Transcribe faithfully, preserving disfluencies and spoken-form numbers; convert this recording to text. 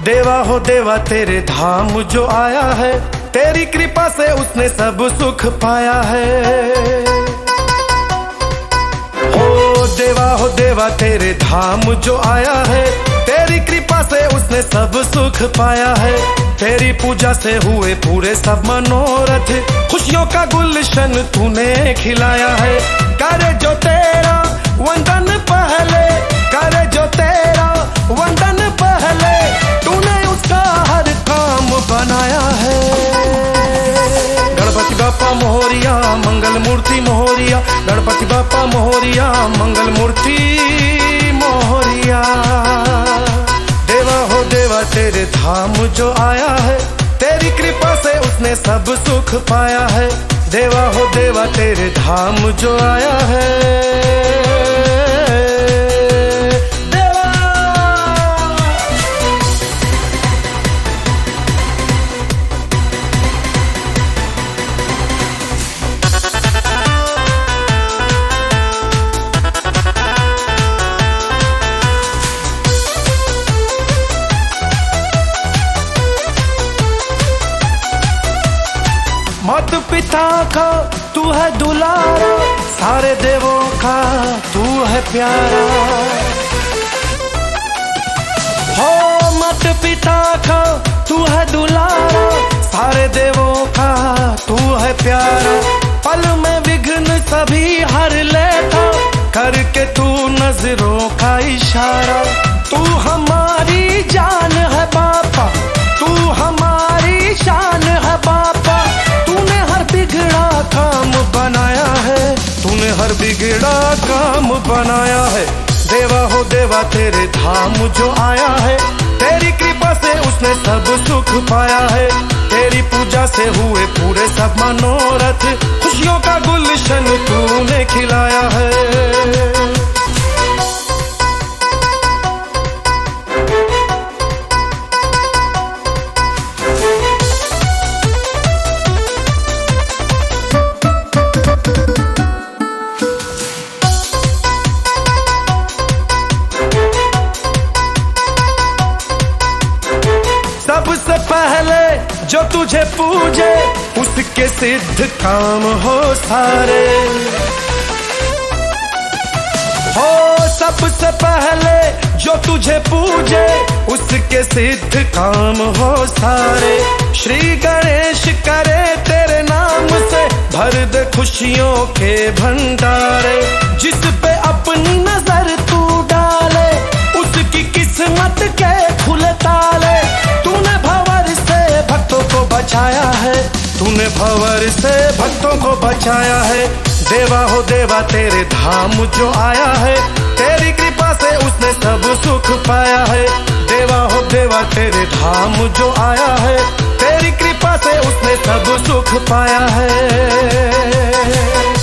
देवा हो देवा तेरे धाम जो आया है, तेरी कृपा से उसने सब सुख पाया है। हो देवा हो देवा तेरे धाम जो आया है, तेरी कृपा से उसने सब सुख पाया है। तेरी पूजा से हुए पूरे सब मनोरथ, खुशियों का गुलशन तूने खिलाया है। करे जो तेरा वंदन पहले, करे जो तेरा वंदन पहले, तूने उसका हर काम बनाया है। गणपति बापा मोहरिया मंगल मूर्ति मोहरिया, गणपति बापा मोहरिया मंगल मूर्ति मोहरिया। देवा हो देवा तेरे धाम जो आया है, तेरी कृपा से उसने सब सुख पाया है। देवा हो देवा तेरे धाम जो आया है। मात पिता का तू है दुलारा, सारे देवों का तू है प्यारा। हो मात पिता का तू है दुलारा, सारे देवों का तू है प्यारा। पल में विघ्न सभी हर लेता, करके तू नजरों का इशारा। तू हमारी जान है बापा, तू हमारी शान है बापा। बिगड़ा काम बनाया है, तूने हर बिगड़ा काम बनाया है। देवा हो देवा तेरे धाम जो आया है, तेरी कृपा से उसने सब सुख पाया है। तेरी पूजा से हुए पूरे सब मनोरथ, खुशियों का गुलशन तूने खिलाया है। सबसे पहले जो तुझे पूजे, उसके सिद्ध काम हो सारे। हो सबसे पहले जो तुझे पूजे, उसके सिद्ध काम हो सारे। श्री गणेश करे तेरे नाम से, भर दे खुशियों के भंडारे। जिस पे अपनी नजर तू डाले, उसकी किस्मत के खुले ताले। तूने भंवर से भक्तों को बचाया है, तूने भंवर से भक्तों को बचाया है। देवा हो देवा तेरे धाम जो आया है, तेरी कृपा से उसने सब सुख पाया है। देवा हो देवा तेरे धाम जो आया है, तेरी कृपा से उसने सब सुख पाया है।